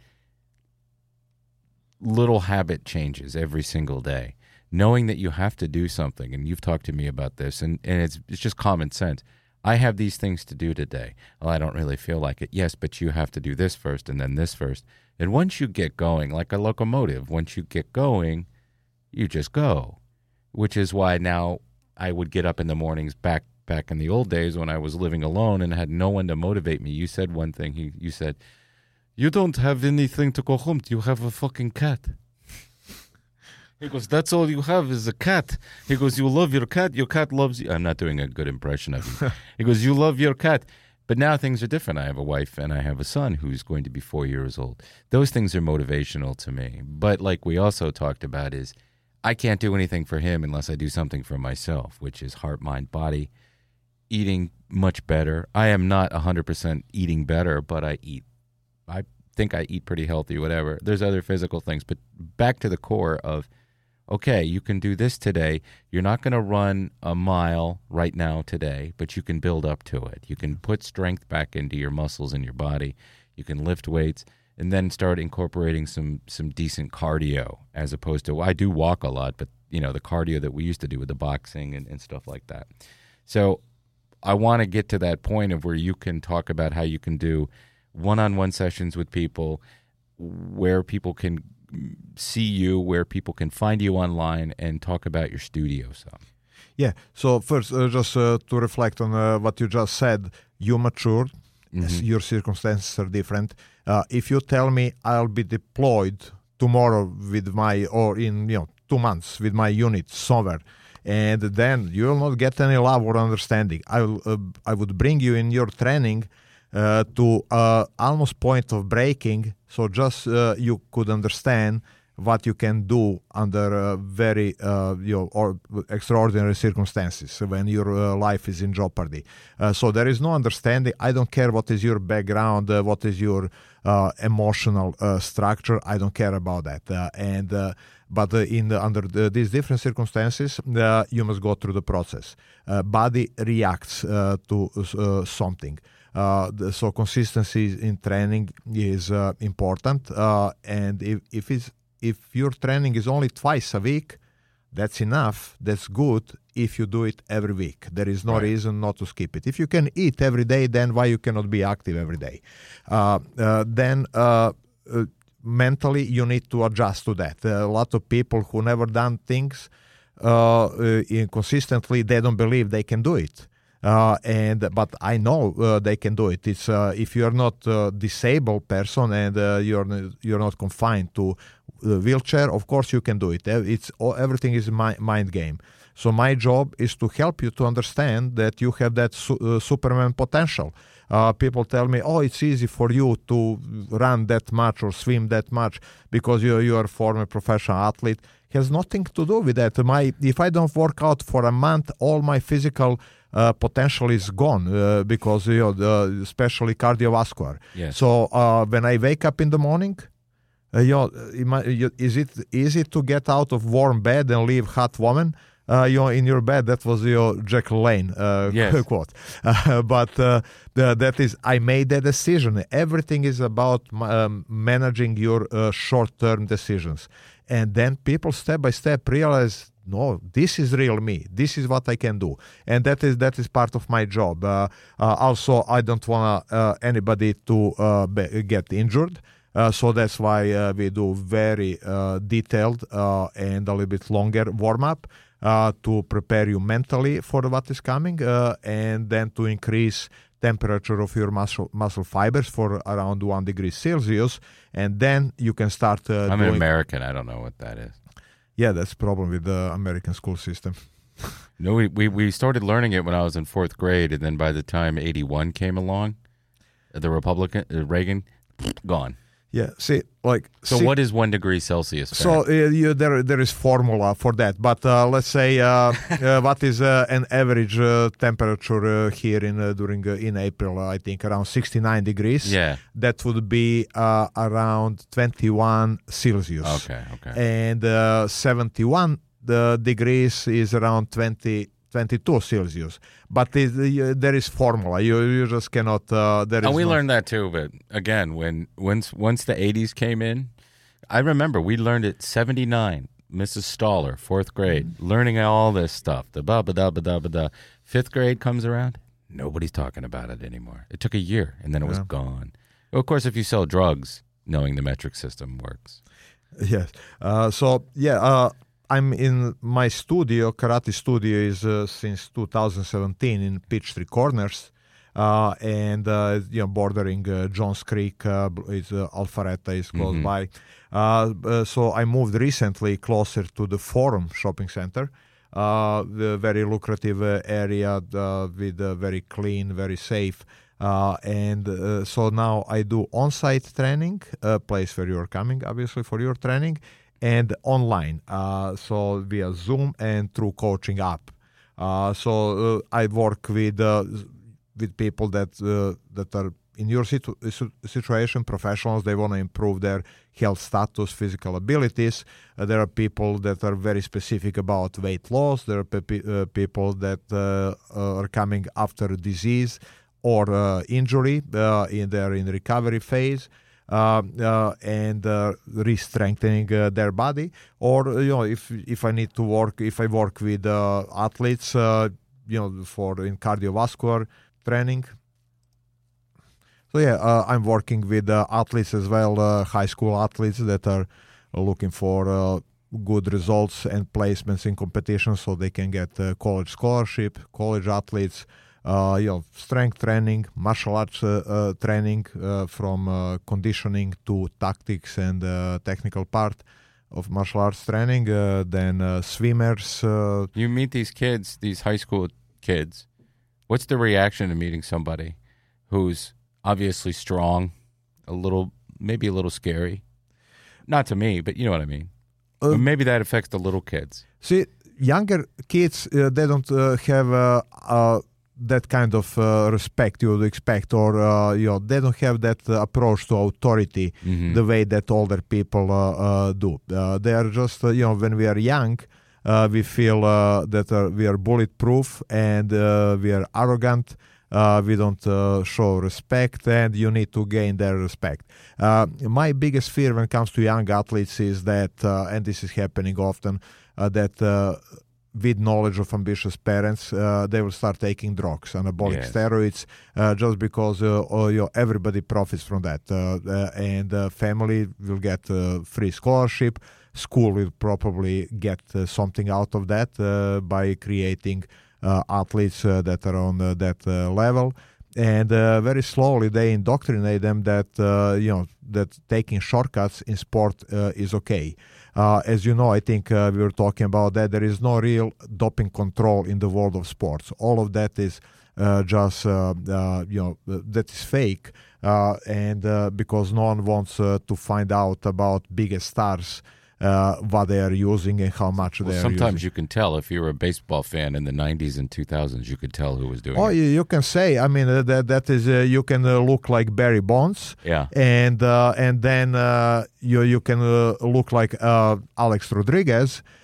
little habit changes every single day. Knowing that you have to do something, and you've talked to me about this, and, and it's it's just common sense. I have these things to do today. Well, I don't really feel like it. Yes, but you have to do this first and then this first. And once you get going, like a locomotive, once you get going, you just go. Which is why now I would get up in the mornings back back in the old days when I was living alone and had no one to motivate me. You said one thing. He, you said, you don't have anything to go home to. You have a fucking cat. He goes, that's all you have is a cat. He goes, you love your cat. Your cat loves you. I'm not doing a good impression of you. He goes, you love your cat. But now things are different. I have a wife and I have a son who's going to be four years old. Those things are motivational to me. But like we also talked about is I can't do anything for him unless I do something for myself, which is heart, mind, body, eating much better. I am not one hundred percent eating better, but I eat. I think I eat pretty healthy, whatever. There's other physical things. But back to the core of, okay, you can do this today. You're not going to run a mile right now today, but you can build up to it. You can put strength back into your muscles in your body. You can lift weights and then start incorporating some some decent cardio as opposed to, well, I do walk a lot, but, you know, the cardio that we used to do with the boxing and, and stuff like that. So I want to get to that point of where you can talk about how you can do one-on-one sessions with people where people can see you, where people can find you online and talk about your studio some. Yeah. So first, uh, just uh, to reflect on uh, what you just said, you matured. Mm-hmm. Your circumstances are different. Uh, if you tell me I'll be deployed tomorrow with my, or in you know two months with my unit somewhere, and then you will not get any love or understanding. I will, uh, I would bring you in your training uh, to uh, almost point of breaking, so just uh, you could understand what you can do under uh, very uh, you know, or extraordinary circumstances when your uh, life is in jeopardy. Uh, so there is no understanding. I don't care what is your background, uh, what is your uh, emotional uh, structure. I don't care about that. Uh, and uh, but uh, in the, under the, these different circumstances, uh, you must go through the process. Uh, body reacts uh, to uh, something. Uh, the, so consistency in training is uh, important. Uh, and if, if it's If your training is only twice a week, that's enough. That's good if you do it every week. There is no right. reason not to skip it. If you can eat every day, then why you cannot be active every day? Uh, uh, then uh, uh, mentally, you need to adjust to that. Uh, a lot of people who never done things uh, uh, inconsistently, they don't believe they can do it. Uh, and but I know uh, they can do it. It's uh, if you are not a disabled person and uh, you're you're not confined to the wheelchair, of course you can do it. It's everything is my mind game. So my job is to help you to understand that you have that su- uh, Superman potential. Uh, people tell me, oh, it's easy for you to run that much or swim that much because you you are a former professional athlete. It has nothing to do with that. My if I don't work out for a month, all my physical Uh, potential is gone uh, because you know, the, especially cardiovascular. Yes. So uh, when I wake up in the morning, uh, you know, is it easy to get out of warm bed and leave hot woman? Uh, you know, in your bed, that was your Jack Lane uh, Yes. quote. Uh, but uh, the, that is, I made that decision. Everything is about um, managing your uh, short-term decisions. And then people step by step realize, no, this is real me. This is what I can do. And that is that is part of my job. Uh, uh, also, I don't want uh, anybody to uh, be, get injured. Uh, so that's why uh, we do very uh, detailed uh, and a little bit longer warm-up. Uh, to prepare you mentally for what is coming, uh, and then to increase temperature of your muscle muscle fibers for around one degree Celsius, and then you can start. Uh, I'm doing, an American. I don't know what that is. Yeah, that's the problem with the American school system. No, we, we we started learning it when I was in fourth grade, and then by the time eighty-one came along, the Republican uh, Reagan gone. Yeah, see, like so. see, What is one degree Celsius? So uh, you, there, there is formula for that. But uh, let's say, uh, uh, what is uh, an average uh, temperature uh, here in uh, during uh, in April? Uh, I think around sixty-nine degrees. Yeah, that would be uh, around twenty-one Celsius. Okay, okay. And uh, seventy-one the degrees is around twenty. twenty-two Celsius, but it, uh, there is formula. You you just cannot. Uh, there oh, is we no... learned that too. But again, when once once the eighties came in, I remember we learned it seventy-nine. Missus Stoller, fourth grade, mm-hmm. learning all this stuff. The ba ba da ba da ba da. Fifth grade comes around, nobody's talking about it anymore. It took a year, and then it was yeah. gone. Well, of course, if you sell drugs, knowing the metric system works. Yes. Uh, so yeah. Uh, I'm in my studio. Karate studio is uh, since two thousand seventeen in Peachtree Corners, uh, and uh, you know, bordering uh, Johns Creek. Uh, is uh, Alpharetta is close mm-hmm. by. Uh, uh, so I moved recently closer to the Forum Shopping Center, uh, the very lucrative uh, area uh, with uh, very clean, very safe. Uh, and uh, so now I do on-site training, a place where you're coming, obviously, for your training. And online, uh, so via Zoom and through coaching app. Uh, so uh, I work with uh, with people that uh, that are in your situ- situation, professionals. They want to improve their health status, physical abilities. Uh, there are people that are very specific about weight loss. There are pe- uh, people that uh, are coming after disease or uh, injury. Uh, in they're in recovery phase. Uh, uh, and uh, re-strengthening uh, their body, or uh, you know, if if I need to work, if I work with uh, athletes, uh, you know, for in cardiovascular training. So yeah, uh, I'm working with uh, athletes as well, uh, high school athletes that are looking for uh, good results and placements in competitions, so they can get uh, college scholarship, college athletes. Uh, you know, strength training, martial arts uh, uh, training, uh, from uh, conditioning to tactics and uh, technical part of martial arts training. Uh, then uh, swimmers. Uh, you meet these kids, these high school kids. What's the reaction to meeting somebody who's obviously strong, a little, maybe a little scary? Not to me, but you know what I mean. Uh, maybe that affects the little kids. See, younger kids, uh, they don't uh, have uh, uh, that kind of uh, respect you would expect, or uh, you know, they don't have that uh, approach to authority mm-hmm. the way that older people uh, uh, do. Uh, they are just, uh, you know, when we are young, uh, we feel uh, that uh, we are bulletproof and uh, we are arrogant. Uh, we don't uh, show respect, and you need to gain their respect. Uh, my biggest fear when it comes to young athletes is that, uh, and this is happening often, uh, that uh, with knowledge of ambitious parents, uh, they will start taking drugs, anabolic yes. steroids, uh, just because uh, uh, you know, everybody profits from that. Uh, uh, and uh, family will get uh, free scholarship. School will probably get uh, something out of that uh, by creating uh, athletes uh, that are on uh, that uh, level. And uh, very slowly they indoctrinate them that uh, you know that taking shortcuts in sport uh, is okay. Uh, as you know, I think uh, we were talking about that. There is no real doping control in the world of sports. All of that is uh, just uh, uh, you know that is fake, uh, and uh, because no one wants uh, to find out about biggest stars. Uh, what they are using and how much well, they are sometimes using. You can tell if you were a baseball fan in the nineties and two thousands, you could tell who was doing oh, it. You, you can say, I mean, uh, that that is, uh, you can uh, look like Barry Bonds. Yeah. And uh, and then uh, you you can uh, look like uh, Alex Rodriguez.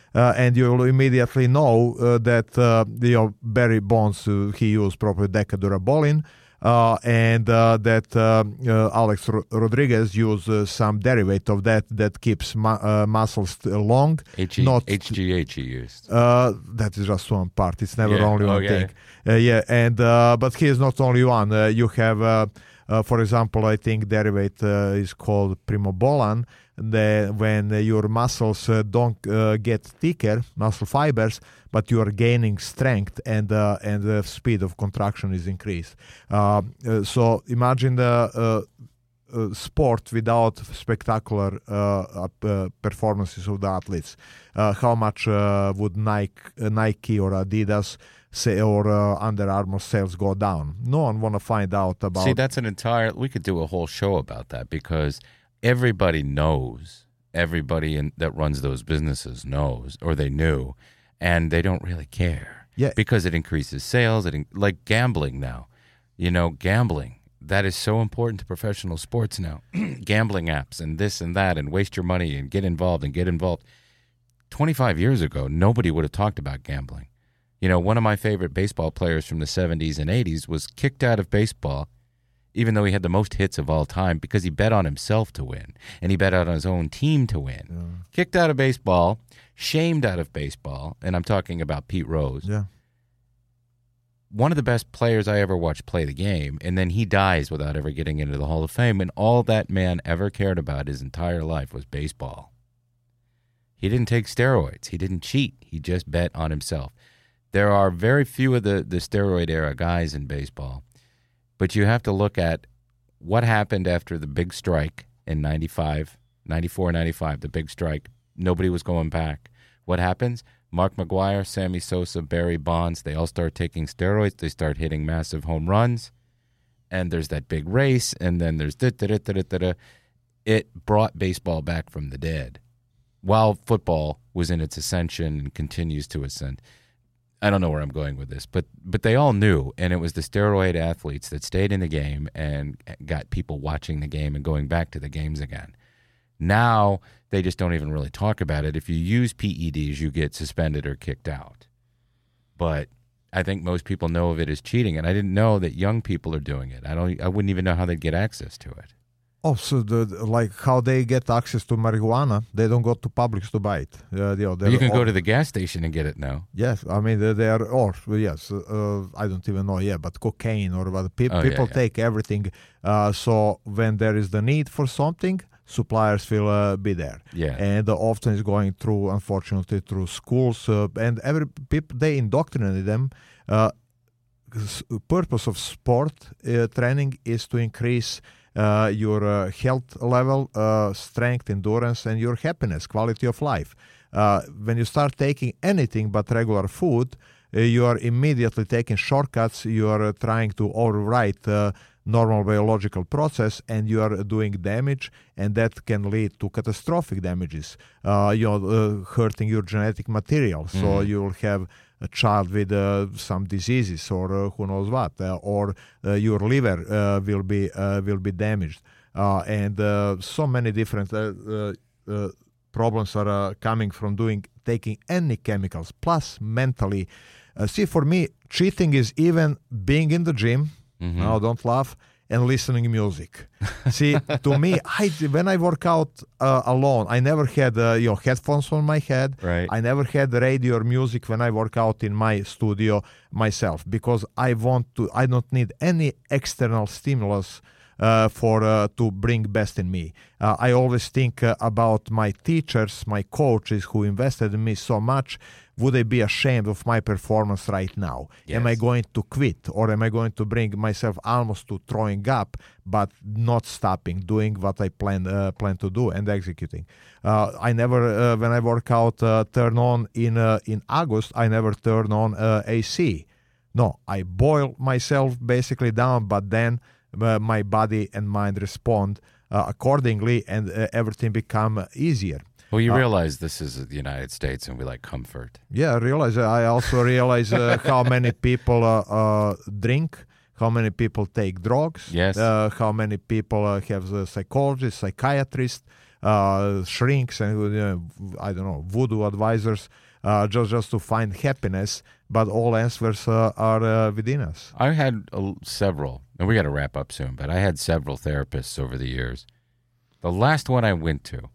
uh, and you'll immediately know uh, that uh, you know, Barry Bonds, uh, he used probably decadurabolin, uh, and uh, that uh, uh, Alex Ro- Rodriguez used uh, some derivative of that that keeps mu- uh, muscles long. H G, not H G H he used. Uh, that is just one part. It's never Yeah, only one okay. thing. Uh, yeah, and uh, but he is not only one. Uh, you have, uh, uh, for example, I think derivative uh, is called primobolan. The, when uh, your muscles uh, don't uh, get thicker, muscle fibers, but you are gaining strength and uh, and the speed of contraction is increased. Uh, uh, so imagine the uh, uh, sport without spectacular uh, uh, performances of the athletes. Uh, how much uh, would Nike, uh, Nike or Adidas say, or uh, Under Armour sales go down? No one want to find out about. See, that's an entire. We could do a whole show about that because everybody knows. Everybody in, that runs those businesses knows, or they knew, and they don't really care. Yeah, because it increases sales. It in, like gambling now. You know, gambling. That is so important to professional sports now. Gambling apps and this and that, and waste your money and get involved and get involved. twenty-five years ago, nobody would have talked about gambling. You know, one of my favorite baseball players from the seventies and eighties was kicked out of baseball, even though he had the most hits of all time, because he bet on himself to win, and he bet on his own team to win. Yeah. Kicked out of baseball, shamed out of baseball, and I'm talking about Pete Rose. Yeah. One of the best players I ever watched play the game, and then he dies without ever getting into the Hall of Fame, and all that man ever cared about his entire life was baseball. He didn't take steroids. He didn't cheat. He just bet on himself. There are very few of the, the steroid-era guys in baseball, but you have to look at what happened after the big strike in ninety-five, ninety-four, ninety-five, the big strike. Nobody was going back. What happens? Mark McGwire, Sammy Sosa, Barry Bonds, they all start taking steroids. They start hitting massive home runs. And there's that big race, and then there's da-da-da-da-da-da. It brought baseball back from the dead while football was in its ascension and continues to ascend. I don't know where I'm going with this, but but they all knew, and it was the steroid athletes that stayed in the game and got people watching the game and going back to the games again. Now they just don't even really talk about it. If you use P E Ds, you get suspended or kicked out. But I think most people know of it as cheating, and I didn't know that young people are doing it. I don't. I wouldn't even know how they'd get access to it. Oh, so the, like how they get access to marijuana, they don't go to Publix to buy it. Uh, you know, You can all, go to the gas station and get it now. Yes, I mean they, they are, or yes, uh, I don't even know. Yeah, but cocaine or what? Pe- Oh, yeah, people yeah. take everything. Uh, so when there is the need for something, suppliers will uh, be there. Yeah. And uh, often it's going through, unfortunately, through schools, uh, and every people they indoctrinate them. Uh, s- purpose of sport uh, training is to increase uh, your uh, health level, uh, strength, endurance, and your happiness, quality of life. Uh, when you start taking anything but regular food, uh, you are immediately taking shortcuts. You are uh, trying to overwrite uh, normal biological process, and you are doing damage, and that can lead to catastrophic damages. Uh, you know, uh, hurting your genetic material. So Mhm. you will have a child with uh, some diseases, or uh, who knows what, uh, or uh, your liver uh, will be uh, will be damaged, uh, and uh, so many different uh, uh, uh, problems are uh, coming from doing taking any chemicals. Plus, mentally, uh, see, for me, cheating is even being in the gym. Mhm. No, don't laugh. And listening music. See, to me, I when I work out uh, alone, I never had uh, you know headphones on my head. Right. I never had radio or music when I work out in my studio myself, because I want to. I don't need any external stimulus uh, for uh, to bring best in me. Uh, I always think uh, about my teachers, my coaches who invested in me so much. Would I be ashamed of my performance right now? Am I Yes. going to quit, or am I going to bring myself almost to throwing up, but not stopping, doing what I plan uh, plan to do and executing? Uh, I never, uh, when I work out, uh, turn on in uh, in August. I never turn on uh, A C. No, I boil myself basically down, but then uh, my body and mind respond uh, accordingly, and uh, everything become easier. Well, you Uh, realize this is the United States, and we like comfort. Yeah, I realize. I also realize uh, how many people uh, uh, drink, how many people take drugs, Yes. uh, how many people uh, have a psychologist, psychiatrist, uh, shrinks and uh, I don't know voodoo advisors uh, just just to find happiness, but all answers uh, are uh, within us. I had uh, several, and we got to wrap up soon, but I had several therapists over the years. The last one I went to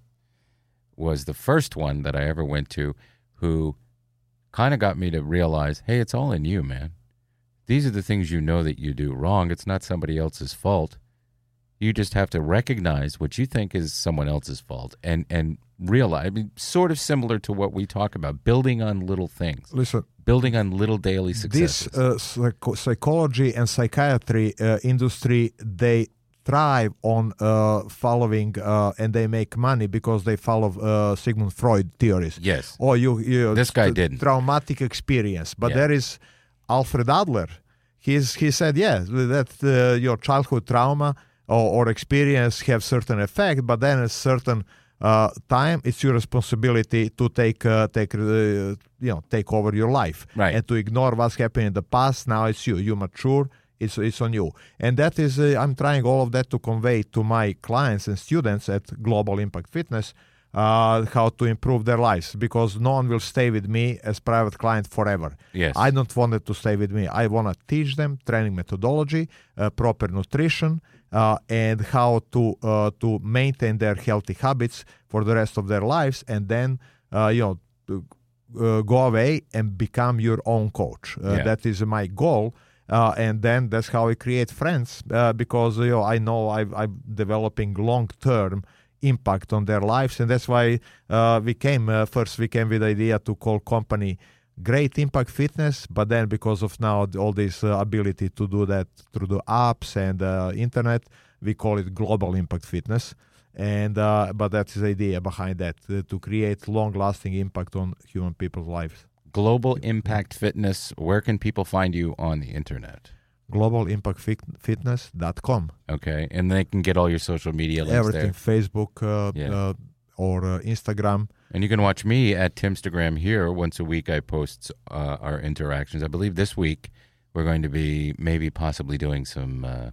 was the first one that I ever went to who kind of got me to realize, hey, it's all in you, man. These are the things you know that you do wrong. It's not somebody else's fault. You just have to recognize what you think is someone else's fault and, and realize, I mean, sort of similar to what we talk about, building on little things. Listen, building on little daily successes. This uh, psych- psychology and psychiatry uh, industry, they thrive on uh, following uh, and they make money because they follow uh, Sigmund Freud theories. Yes. Or you, you this guy t- didn't. Traumatic experience. But Yeah. there is Alfred Adler. He's, he said, yeah, that uh, your childhood trauma or, or experience have certain effect, but then a certain uh, time, it's your responsibility to take uh, take uh, you know take over your life, Right. and to ignore what's happened in the past. Now it's you. You mature. It's it's on you, and that is uh, I'm trying all of that to convey to my clients and students at Global Impact Fitness. Uh, how to improve their lives, because no one will stay with me as private client forever. Yes. I don't want it to stay with me. I want to teach them training methodology, uh, proper nutrition, uh, and how to uh, to maintain their healthy habits for the rest of their lives, and then uh, you know to, uh, go away and become your own coach. Uh, Yeah. That is my goal. Uh, and then that's how I create friends, uh, because you know I know I've, I'm developing long-term impact on their lives, and that's why uh, we came uh, first we came with the idea to call company Great Impact Fitness, but then because of now all this uh, ability to do that through the apps and uh, internet, we call it Global Impact Fitness. And uh, but that's the idea behind that, uh, to create long-lasting impact on human people's lives. Global Impact Fitness, where can people find you on the internet? global impact fitness dot com. Okay, and they can get all your social media links Everything, there. Facebook uh, Yeah. uh, or uh, Instagram. And you can watch me at Timstagram here. Once a week I post uh, our interactions. I believe this week we're going to be maybe possibly doing some uh,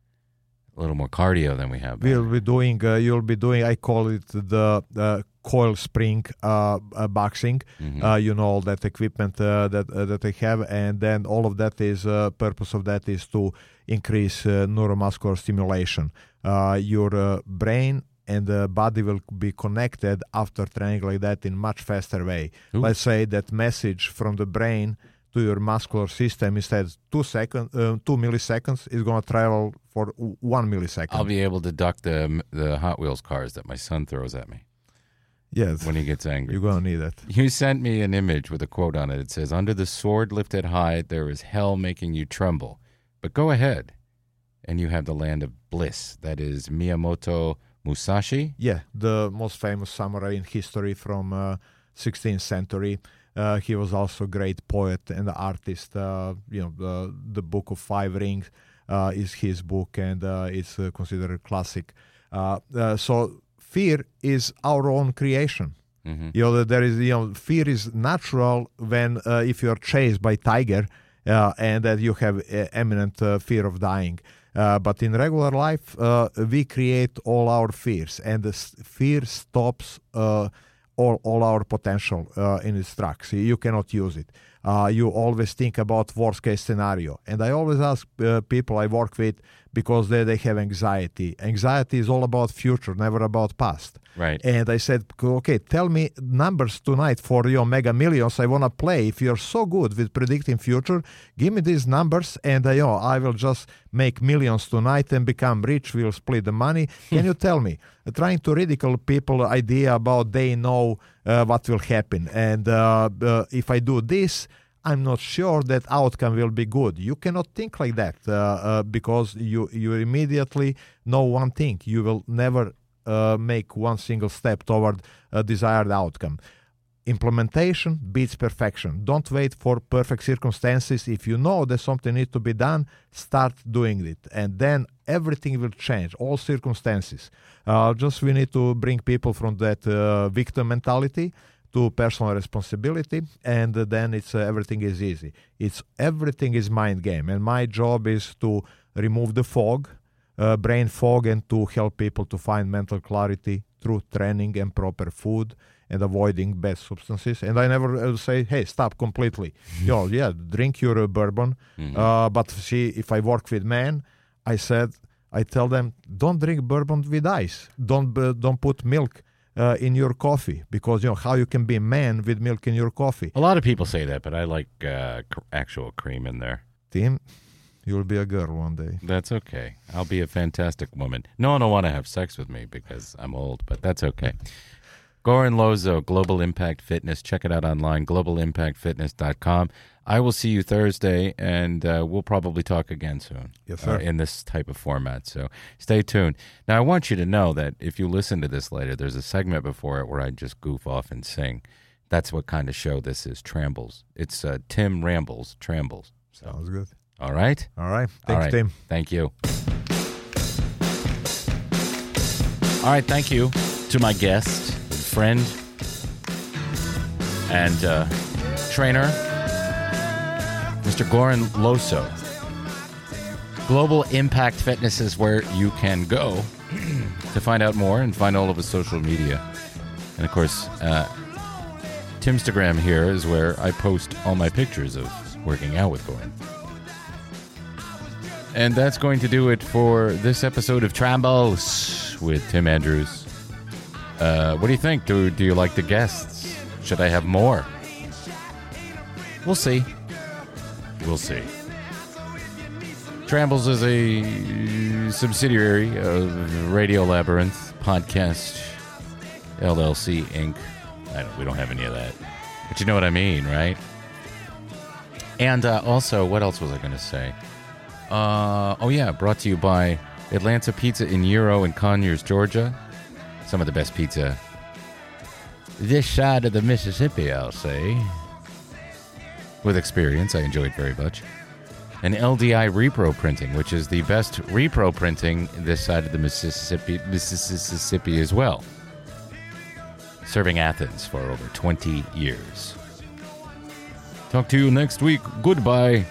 a little more cardio than we have been. We'll be doing, uh, you'll be doing, I call it the uh, coil spring uh, uh, boxing. Mhm. Uh, you know, all that equipment uh, that uh, that I have, and then all of that is, uh, purpose of that is to increase uh, neuromuscular stimulation. Uh, your uh, brain and the body will be connected after training like that in much faster way. Ooh. Let's say that message from the brain to your muscular system, instead two second, uh, two milliseconds, is going to travel for w- one millisecond. I'll be able to duck the the Hot Wheels cars that my son throws at me Yes, when he gets angry. you're going to need it. You sent me an image with a quote on it. It says, "Under the sword lifted high, there is hell making you tremble. But go ahead, and you have the land of bliss." That is Miyamoto Musashi. Yeah, the most famous samurai in history from uh, sixteenth century. Uh, he was also a great poet and artist. Uh, you know, the, the Book of Five Rings uh, is his book, and uh, it's uh, considered a classic. Uh, uh, so fear is our own creation. Mhm. You know, there is, you know, fear is natural when uh, if you are chased by tiger uh, and that you have uh, imminent uh, fear of dying. Uh, but in regular life, uh, we create all our fears, and the s- fear stops uh, all, all our potential uh, in its tracks. You cannot use it. Uh, you always think about worst case scenario. And I always ask uh, people I work with, because they, they have anxiety. Anxiety is all about future, never about past. Right. And I said, okay, tell me numbers tonight for your Mega Millions I want to play. If you're so good with predicting future, give me these numbers, and uh, you know, I will just make millions tonight and become rich. We'll split the money. Can you tell me? Uh, trying to ridicule people idea about they know uh, what will happen. And uh, uh, if I do this, I'm not sure that outcome will be good. You cannot think like that uh, uh, because you, you immediately know one thing. You will never uh, make one single step toward a desired outcome. Implementation beats perfection. Don't wait for perfect circumstances. If you know that something needs to be done, start doing it. And then everything will change, all circumstances. Uh, just we need to bring people from that uh, victim mentality to personal responsibility, and then it's uh, everything is easy. It's everything is mind game, and my job is to remove the fog, uh, brain fog, and to help people to find mental clarity through training and proper food and avoiding bad substances. And I never uh, say, hey, stop completely. You know, yeah, drink your uh, bourbon. Mm-hmm. Uh, but see, if I work with men, I said, I tell them, don't drink bourbon with ice. Don't uh, don't put milk uh, in your coffee, because, you know, how you can be a man with milk in your coffee. A lot of people say that, but I like uh, cr- actual cream in there. Tim, you'll be a girl one day. That's okay. I'll be a fantastic woman. No one will want to have sex with me because I'm old, but that's okay. Goran Lozo, Global Impact Fitness. Check it out online, global impact fitness dot com. I will see you Thursday, and uh, we'll probably talk again soon. Yes, sir. Uh, in this type of format, so stay tuned. Now, I want you to know that if you listen to this later, there's a segment before it where I just goof off and sing. That's what kind of show this is, Trambles. It's uh, Tim Rambles, Trambles. So. Sounds good. All right? All right. Thanks, All right. Tim. Thank you. All right, thank you to my guest, friend, and uh, trainer, Mister Goran Lozo. Global Impact Fitness is where you can go to find out more and find all of his social media. And, of course, uh, Timstagram here is where I post all my pictures of working out with Goran. And that's going to do it for this episode of Trambles with Tim Andrews. Uh, what do you think? Do, do you like the guests? Should I have more? We'll see. We'll see. Trambles is a subsidiary of Radio Labyrinth Podcast L L C Incorporated. I don't, we don't have any of that. But you know what I mean, right? And uh, also, what else was I going to say? Uh, oh, yeah, brought to you by Atlanta Pizza in Euro in Conyers, Georgia. Some of the best pizza this side of the Mississippi, I'll say. With experience, I enjoyed very much. And L D I Repro Printing, which is the best repro printing this side of the Mississippi, Mississippi as well. Serving Athens for over twenty years. Talk to you next week. Goodbye.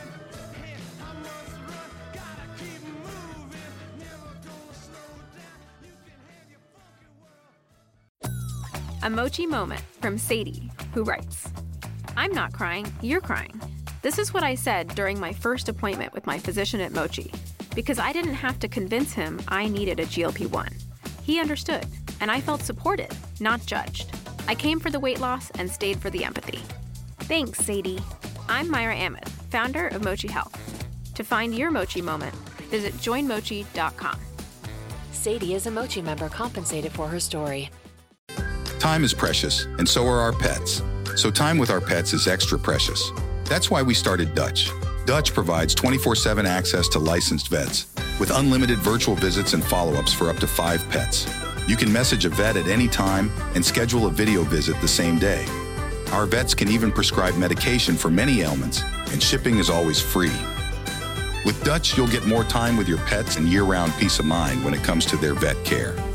A Mochi Moment from Sadie, who writes, I'm not crying, you're crying. This is what I said during my first appointment with my physician at Mochi, because I didn't have to convince him I needed a G L P one. He understood, and I felt supported, not judged. I came for the weight loss and stayed for the empathy. Thanks, Sadie. I'm Myra Ahmed, founder of Mochi Health. To find your Mochi Moment, visit join mochi dot com. Sadie is a Mochi member compensated for her story. Time is precious, and so are our pets. So time with our pets is extra precious. That's why we started Dutch. Dutch provides twenty-four seven access to licensed vets, with unlimited virtual visits and follow-ups for up to five pets. You can message a vet at any time and schedule a video visit the same day. Our vets can even prescribe medication for many ailments, and shipping is always free. With Dutch, you'll get more time with your pets and year-round peace of mind when it comes to their vet care.